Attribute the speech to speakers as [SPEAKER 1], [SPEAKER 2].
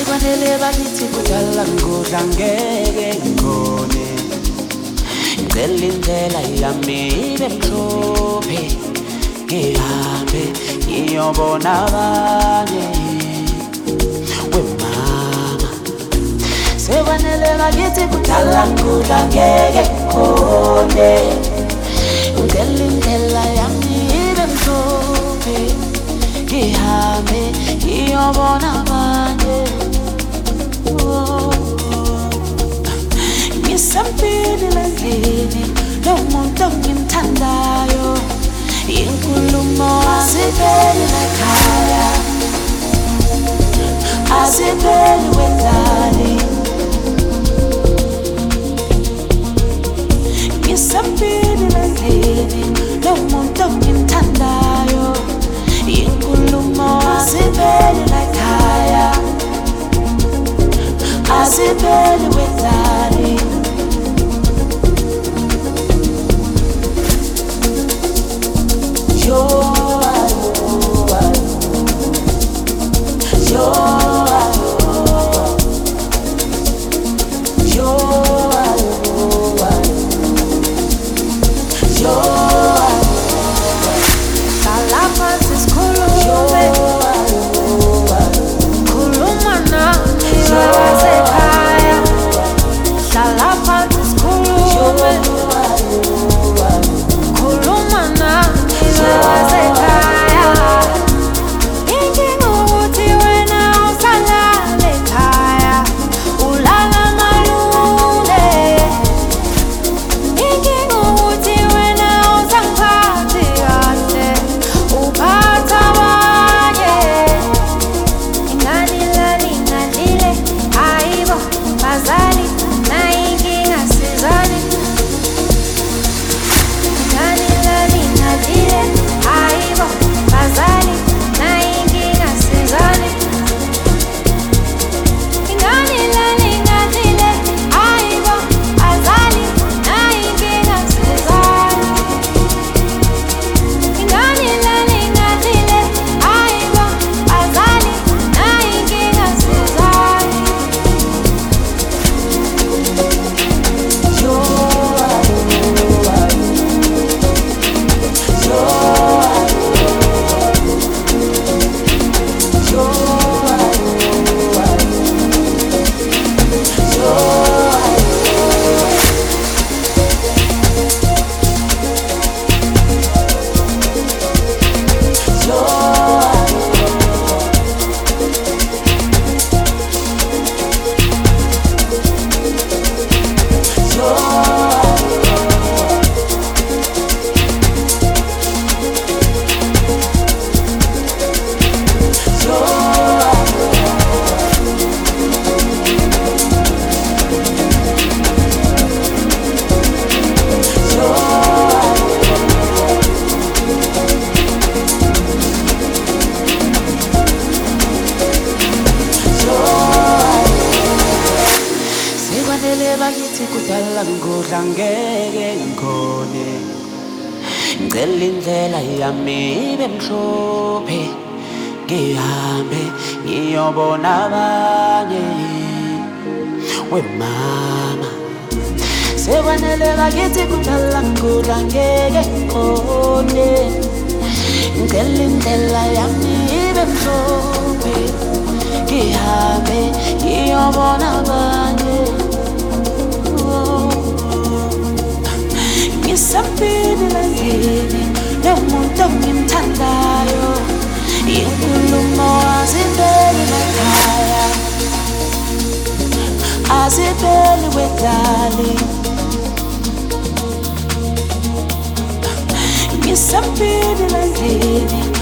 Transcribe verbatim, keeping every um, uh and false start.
[SPEAKER 1] Sekwanele bakithi kudala ngodla ngeke ngikhone ngicela indlela yami ibe mhlophe ngihambe ngiyobona abanye wemama. Sekwanele bakithi kudala ngodla ngeke ngikhone ngicela indlela yami ibe mhlophe ngihambe ngiyobona abanye. Ngisempini lendlini lomuntu engimthandayo, inkulumo aziveli lakhaya, aziveli wendlali. Ngisempini lendlini lomuntu engimthandayo, inkulumo aziveli lakhaya, aziveli wendlali. Yo, yo, yo, yo, yo, Salapas is Kulume, Kulumana, Sekaya. Salapas is Kulume, Kulumana, Sekaya. Inking uti wena usalale kaya, ulala malunde. Inking uti wena usangphathi kahle, uphatha abanye. Ingani lali ngalile, ayibo bazali, nayinkinga sizani. Ingani lali ngalile, ayibo bazali, nayinkinga sizani. Ingani lali ngalile, ayibo bazali, nayinkinga sizani. Ingani lali ngalile, ayibo bazali, nayinkinga sizani. Yo, sekwanele bakithi kudala ngodla ngeke ngikhone ngicela indlela yami ibe mhlophe ngihambe ngiyobona abanye wemama. Sekwanele bakithi kudala ngodla ngeke ngikhone ngicela indlela yami ibe mhlophe ngihambe ngiyobona abanye. Ngisempini lendlini lomuntu engimthandayo, inkulumo aziveli lakhaya, aziveli wendlali. Ngisempini lendlini